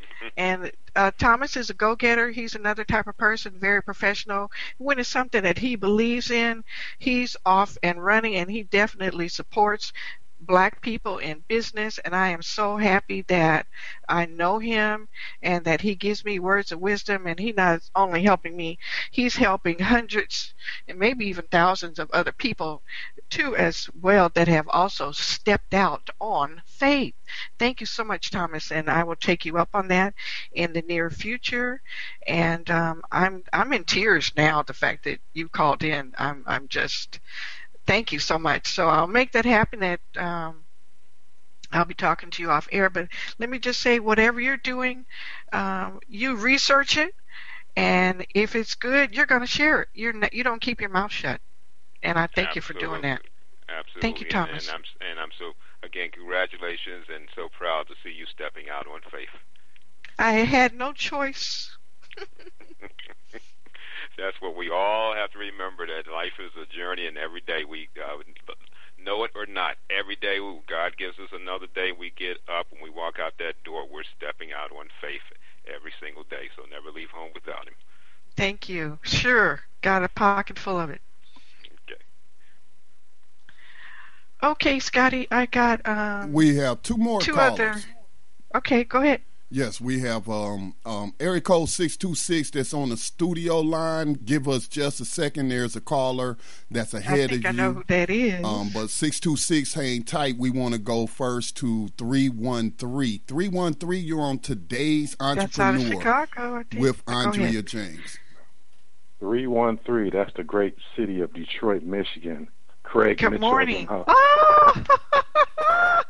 And uh, Thomas is a go-getter. He's another type of person, very professional. When it's something that he believes in, he's off and running, and he definitely supports black people in business, and I am so happy that I know him and that he gives me words of wisdom, and he's not only helping me, he's helping hundreds and maybe even thousands of other people too as well that have also stepped out on faith. Thank you so much, Thomas, and I will take you up on that in the near future. And um, I'm I'm in tears now. The fact that you called in, I'm I'm just thank you so much. So I'll make that happen. That um, I'll be talking to you off air. But let me just say, whatever you're doing, um, you research it, and if it's good, you're going to share it. You're not, you don't keep your mouth shut. And I thank Absolutely. you for doing that. Absolutely. Thank you, Thomas. And, and, I'm, and I'm so, again, congratulations, and so proud to see you stepping out on faith. I had no choice. That's what we all have to remember, that life is a journey, and every day we uh, know it or not, every day God gives us another day. We get up and we walk out that door. We're stepping out on faith every single day, so never leave home without him. Thank you. Sure. Got a pocket full of it. Okay. Okay, Scotty, I got um, we have two more two callers. other. Okay, go ahead. Yes, we have um, um, area code six two six that's on the studio line. Give us just a second. There's a caller that's ahead I think of I you. know who that is. Um, but six two six, hang tight. We want to go first to three one three. three one three, you're on Today's That's out of Entrepreneur Chicago, I think. with Go Andrea ahead. James. three one three, that's the great city of Detroit, Michigan. Craig Good Mitchell. morning. Huh? Oh!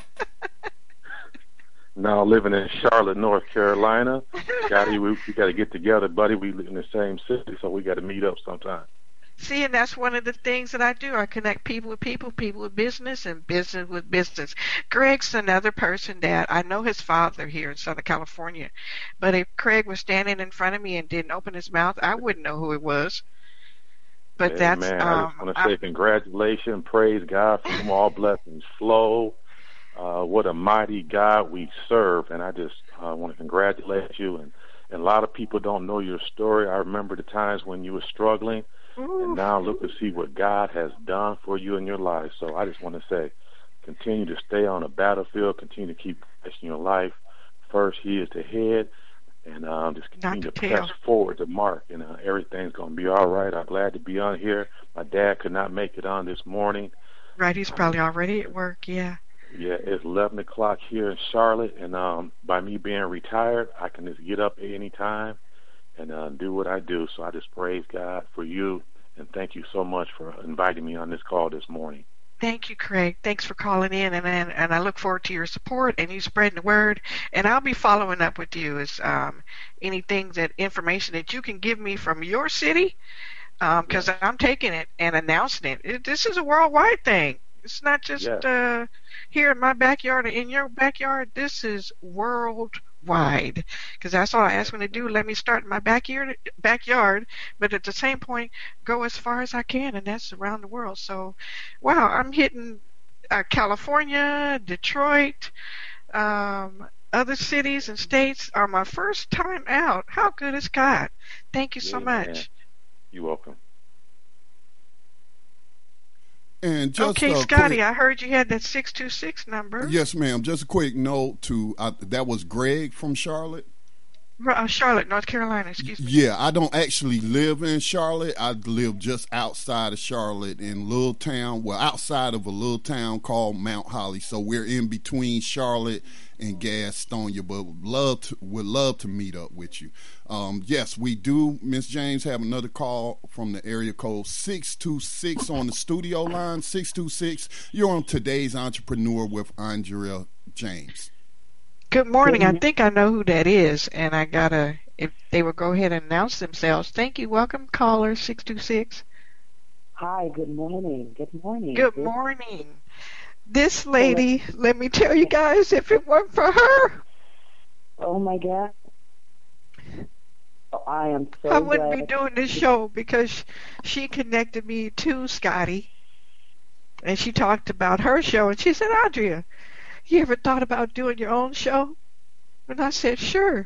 Now living in Charlotte, North Carolina. Scotty, we, we got to get together, buddy. We live in the same city, so we got to meet up sometime. See, and that's one of the things that I do. I connect people with people, people with business, and business with business. Greg's another person that I know his father here in Southern California. But if Craig was standing in front of me and didn't open his mouth, I wouldn't know who it was. But Hey, that's man, um, I just want to say I'm- congratulations, praise God, from whom all blessings flow. Uh, what a mighty God we serve, and I just uh, want to congratulate you. And, and a lot of people don't know your story. I remember the times when you were struggling, and now look to see what God has done for you in your life. So I just want to say, continue to stay on the battlefield, continue to keep pressing your life. First, He is the head, and um, just continue Not to the tail. press forward to mark, and uh, everything's going to be all right. I'm glad to be on here. My dad could not make it on this morning. right, he's probably already at work, yeah. Yeah, it's eleven o'clock here in Charlotte, and um, by me being retired, I can just get up at any time and uh, do what I do. So I just praise God for you, and thank you so much for inviting me on this call this morning. Thank you, Craig. Thanks for calling in, and and, and I look forward to your support and you spreading the word. And I'll be following up with you as um, anything that information that you can give me from your city, because um, I'm taking it and announcing it. it. This is a worldwide thing. It's not just Yes. uh, here in my backyard or in your backyard. This is worldwide, because that's all I asked them to do. Let me start in my backyard, backyard, but at the same point, go as far as I can, and that's around the world. So, wow, I'm hitting uh, California, Detroit, um, other cities and states are my first time out. How good is God? Thank you so Amen. much. You're welcome. And just okay, a Scotty, quick, I heard you had that six two six number. yes, ma'am. Just a quick note to uh, that was Greg from Charlotte. Uh, Charlotte, North Carolina, excuse me. Yeah, I don't actually live in Charlotte. I live just outside of Charlotte in a little town, well, outside of a little town called Mount Holly. So we're in between Charlotte and Gastonia, but would love to, would love to meet up with you. Um, yes, we do, Miss James, have another call from the area code six two six on the studio line, six two six. You're on Today's Entrepreneur with Andrea James. Good morning. I think I know who that is, and I gotta, if they would go ahead and announce themselves. Thank you. Welcome, caller six two six. Hi, good morning. Good morning. Good morning. This lady, let me tell you guys, if it weren't for her, oh my God. Oh, I am so I wouldn't glad. be doing this show because she connected me to Scotty, and she talked about her show, and she said, Andrea, you ever thought about doing your own show? And I said, sure,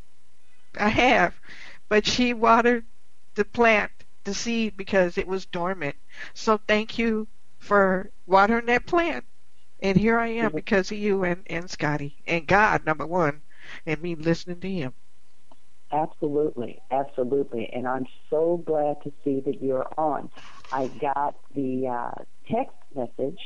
I have. But she watered the plant, the seed, because it was dormant. So thank you for watering that plant. And here I am because of you and, and Scotty. And God, number one, and me listening to him. Absolutely, absolutely. And I'm so glad to see that you're on. I got the uh, text message,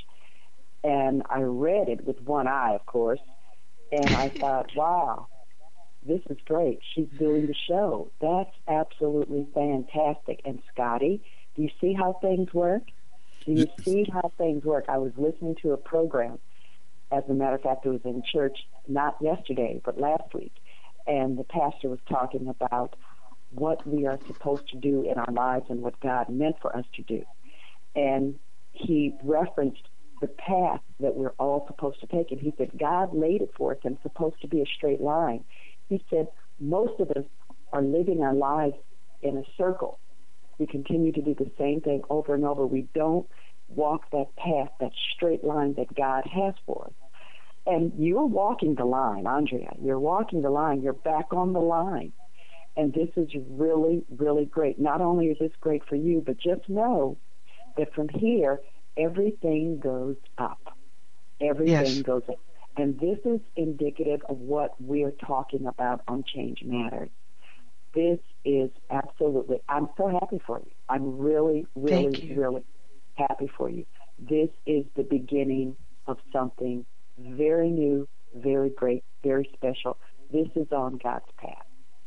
and I read it with one eye, of course, and I thought, wow, this is great. She's doing the show. That's absolutely fantastic. And Scotty, do you see how things work? Do you see how things work? I was listening to a program. As a matter of fact, it was in church, not yesterday, but last week, and the pastor was talking about what we are supposed to do in our lives and what God meant for us to do. And he referenced the path that we're all supposed to take. And he said, God laid it for us, and it's supposed to be a straight line. He said, most of us are living our lives in a circle. We continue to do the same thing over and over. We don't walk that path, that straight line that God has for us. And you're walking the line, Andrea. You're walking the line. You're back on the line. And this is really, really great. Not only is this great for you, but just know that from here, everything goes up. Everything Yes. goes up. And this is indicative of what we're talking about on Change Matters. This is absolutely, I'm so happy for you. I'm really, really, Thank you. really happy for you. This is the beginning of something very new, very great, very special. This is on God's path.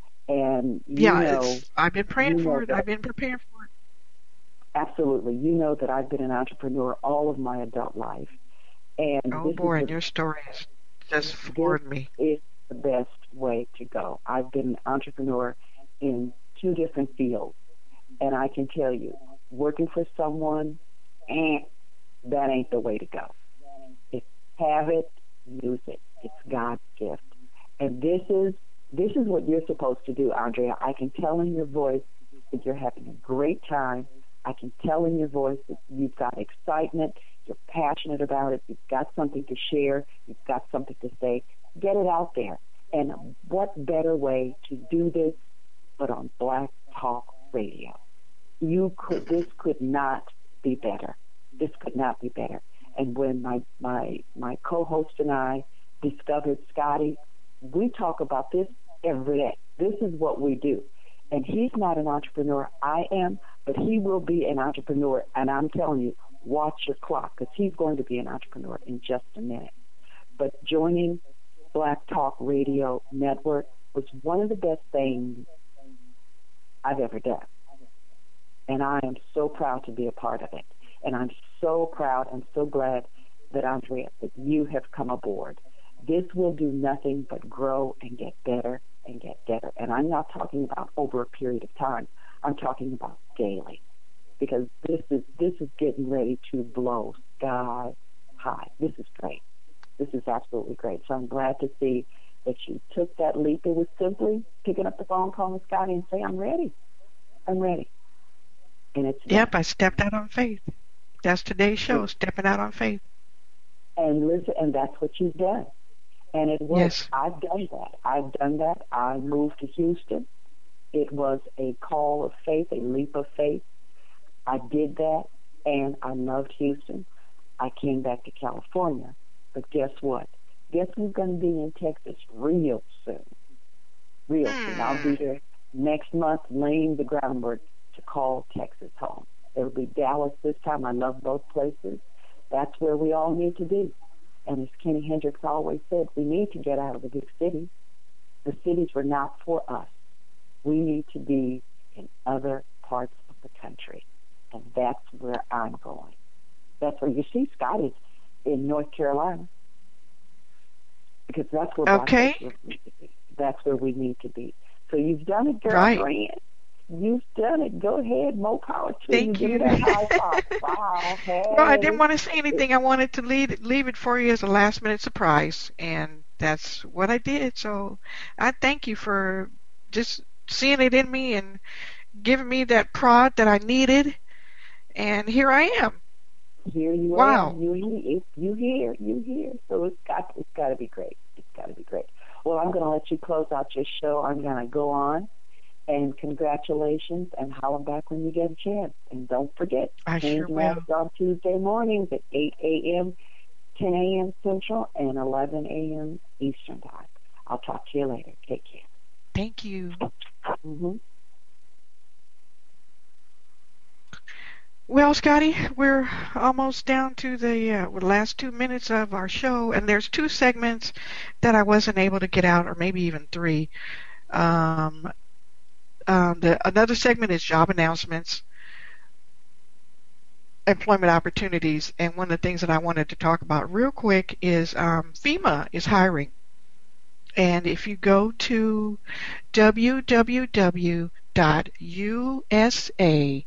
And you Yeah, know, it's, I've been praying you for know it. that- I've been preparing for it. Absolutely. You know that I've been an entrepreneur all of my adult life. And Oh, this boy, is and the, your story has just floored me. is the best way to go. I've been an entrepreneur in two different fields. And I can tell you, working for someone, eh, that ain't the way to go. If have it, use it. It's God's gift. And this is this is what you're supposed to do, Andrea. I can tell in your voice that you're having a great time. I can tell in your voice that you've got excitement, you're passionate about it, you've got something to share, you've got something to say. Get it out there. And what better way to do this but on Black Talk Radio? You could this could not be better. This could not be better. And when my my my co-host and I discovered Scotty, we talk about this every day. This is what we do. And he's not an entrepreneur. I am, but he will be an entrepreneur. And I'm telling you, watch your clock, because he's going to be an entrepreneur in just a minute. But joining Black Talk Radio Network was one of the best things I've ever done. And I am so proud to be a part of it. And I'm so proud and so glad that, Andrea, that you have come aboard. This will do nothing but grow and get better and get better. And I'm not talking about over a period of time. I'm talking about daily. Because this is this is getting ready to blow sky high. This is great. This is absolutely great. So I'm glad to see that you took that leap. It was simply picking up the phone, calling Scotty, and saying, I'm ready. I'm ready. And it's Yep, I stepped out on faith. That's today's show, stepping out on faith. And listen, and that's what you've done. And it works. Yes. I've done that. I've done that. I moved to Houston. It was a call of faith, a leap of faith. I did that, and I loved Houston. I came back to California. But guess what? Guess who's going to be in Texas real soon? Real soon. I'll be there next month laying the groundwork to call Texas home. It'll be Dallas this time. I love both places. That's where we all need to be. And as Kenny Hendricks always said, we need to get out of the big cities. The cities were not for us. We need to be in other parts of the country. And that's where I'm going. That's where you see Scotty's in North Carolina. Because that's where okay. Black need to be. That's where we need to be. So you've done it, Right. girlfriend. You've done it. Go ahead. More power to Thank you. you. Give me that high five. Wow. Hey. Well, I didn't want to say anything. I wanted to leave it, leave it for you as a last minute surprise, and that's what I did. So I thank you for just seeing it in me and giving me that prod that I needed, and here I am. Here you Wow. are. You you you here. You here. So it's got it's got to be great. It's got to be great. Well, I'm going to let you close out your show. I'm going to go on. And congratulations, and holler back when you get a chance. And don't forget, I Change sure Matters will. on Tuesday mornings at eight a.m., ten a.m. Central, and eleven a.m. Eastern Time. I'll talk to you later. Take care. Thank you. Mm-hmm. Well, Scotty, we're almost down to the uh, last two minutes of our show, and there's two segments that I wasn't able to get out, or maybe even three. Um, um, the another segment is job announcements, employment opportunities, and one of the things that I wanted to talk about real quick is um, FEMA is hiring. And if you go to w w w dot u s a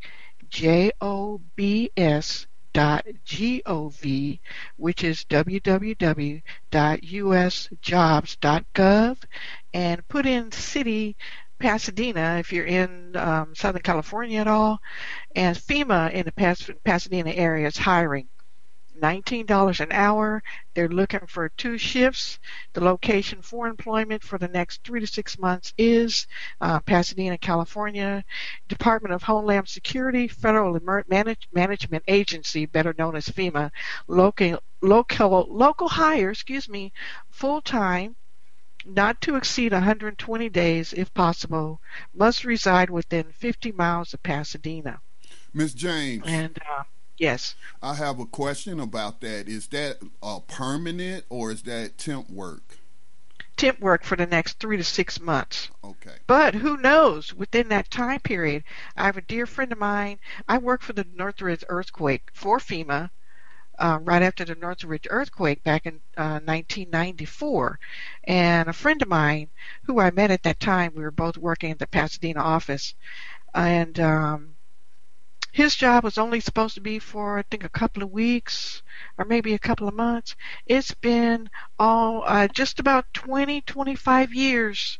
jobs dot gov, which is w w w dot u s jobs dot gov, and put in city Pasadena if you're in um, Southern California at all, and FEMA in the Pas- Pasadena area is hiring. nineteen dollars an hour. They're looking for two shifts. The location for employment for the next three to six months is uh, Pasadena, California. Department of Homeland Security, Federal Emer- Manage- Management Agency, better known as FEMA, local local local hire, excuse me, full time, not to exceed one hundred twenty days if possible. Must reside within fifty miles of Pasadena. Miss James. And uh, yes. I have a question about that. Is that uh, permanent or is that temp work? Temp work for the next three to six months. Okay. But who knows? Within that time period, I have a dear friend of mine. I worked for the Northridge earthquake for FEMA uh, right after the Northridge earthquake back in uh, nineteen ninety-four. And a friend of mine who I met at that time, we were both working at the Pasadena office. And um, his job was only supposed to be for, I think, a couple of weeks or maybe a couple of months. It's been all uh, just about twenty, twenty-five years.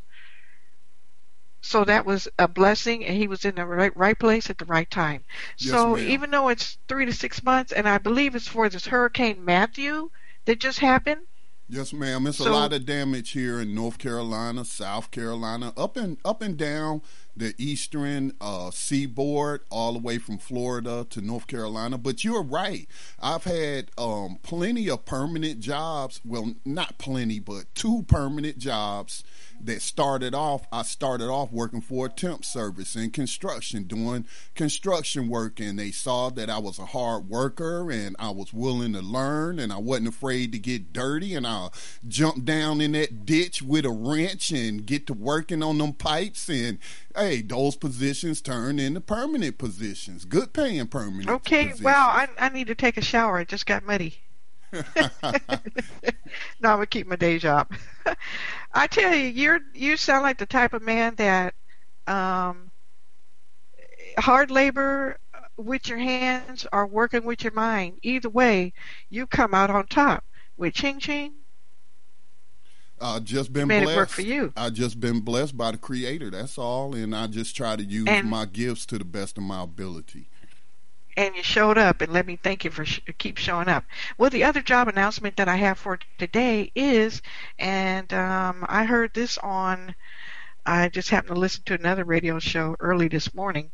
So that was a blessing, and he was in the right, right place at the right time. Yes, so ma'am. even though it's three to six months, and I believe it's for this Hurricane Matthew that just happened. Yes, ma'am. It's So- a lot of damage here in North Carolina, South Carolina, up and up and down the eastern uh, seaboard, all the way from Florida to North Carolina. But you're right. I've had um, plenty of permanent jobs. Well, not plenty, but two permanent jobs that started off. I started off working for a temp service in construction, doing construction work, and they saw that I was a hard worker and I was willing to learn and I wasn't afraid to get dirty, and I jump down in that ditch with a wrench and get to working on them pipes, and hey, those positions turned into permanent positions, good paying permanent Okay, positions. wow, I, I need to take a shower. I just got muddy. No, I'm gonna keep my day job. I tell you, you're you sound like the type of man that um, hard labor with your hands or working with your mind. Either way, you come out on top with ching ching. I just been made it blessed. work for you. I just been blessed by the Creator. That's all, and I just try to use And- my gifts to the best of my ability. and you showed up, and let me thank you for sh- keep showing up. Well, the other job announcement that I have for today is, and um, I heard this on, I just happened to listen to another radio show early this morning,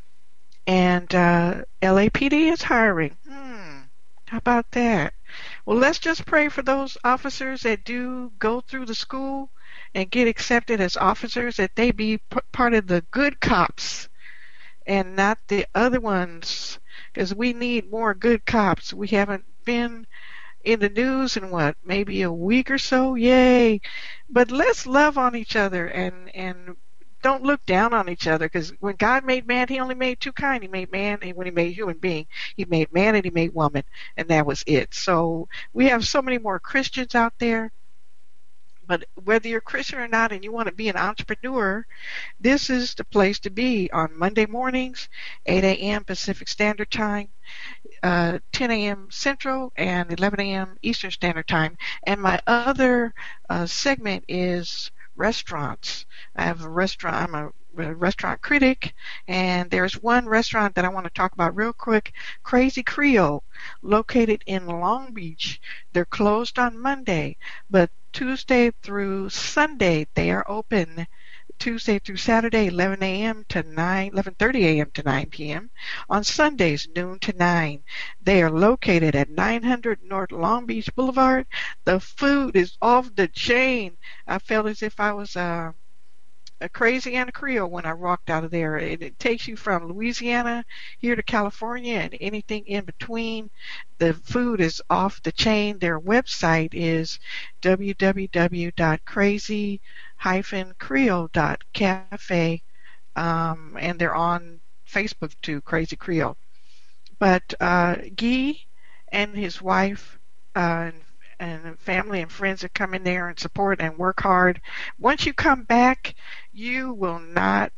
and uh, L A P D is hiring. Hmm, how about that? Well, let's just pray for those officers that do go through the school and get accepted as officers, that they be p- part of the good cops and not the other ones, because we need more good cops. We haven't been in the news in what, maybe a week or so? Yay. But let's love on each other and, and don't look down on each other, because when God made man, he only made two kind. He made man, and when he made human being, he made man and he made woman, and that was it. So we have so many more Christians out there. But whether you're a Christian or not and you want to be an entrepreneur, this is the place to be on Monday mornings, eight a.m. Pacific Standard Time, uh, ten a.m. Central, and eleven a.m. Eastern Standard Time. And my other uh, segment is restaurants. I have a restaurant. I'm a a restaurant critic, and there's one restaurant that I want to talk about real quick, Crazy Creole, located in Long Beach. They're closed on Monday, but Tuesday through Sunday they are open. Tuesday through Saturday, eleven a.m. to nine, eleven thirty a.m. to nine p.m. On Sundays, noon to nine. They are located at nine hundred North Long Beach Boulevard. The food is off the chain. I felt as if I was uh, a crazy Anna Creole when I walked out of there. It, it takes you from Louisiana here to California and anything in between. The food is off the chain. Their website is w w w dot crazy dash creole dot cafe, um, and they're on Facebook too, Crazy Creole. But uh, Guy and his wife uh, and family and friends that come in there and support and work hard. Once you come back, you will not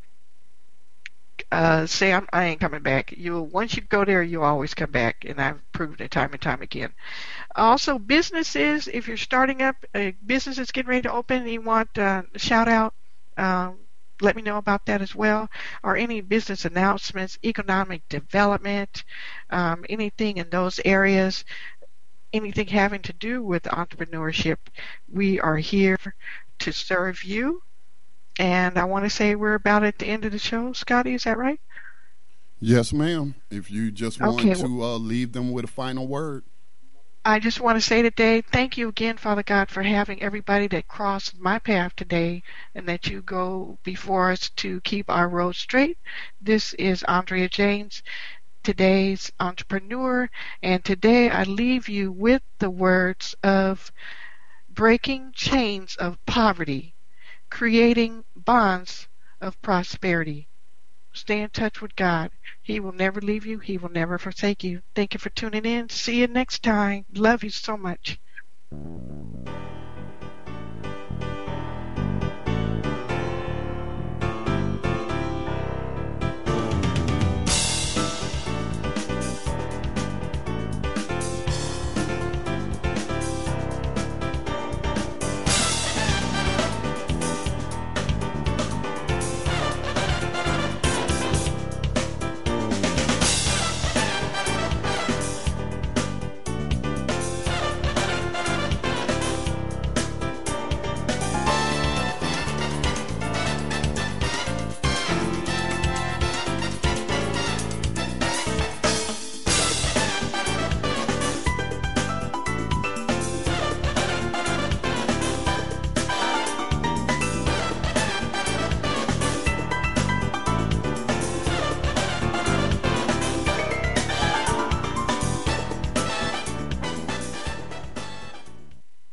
uh, say, I'm, I ain't coming back. You Once you go there, you always come back, and I've proved it time and time again. Also, businesses, if you're starting up a business that's getting ready to open and you want uh, a shout out, um, let me know about that as well, or any business announcements, economic development, um, anything in those areas. Anything having to do with entrepreneurship, we are here to serve you. And I want to say we're about at the end of the show. Scotty, is that right? Yes, ma'am. If you just want okay, to uh, leave them with a final word. I just want to say today, thank you again, Father God, for having everybody that crossed my path today, and that you go before us to keep our road straight. This is Andrea James, today's entrepreneur, and today I leave you with the words of breaking chains of poverty, creating bonds of prosperity. Stay in touch with God. He will never leave you. He will never forsake you. Thank you for tuning in. See you next time. Love you so much.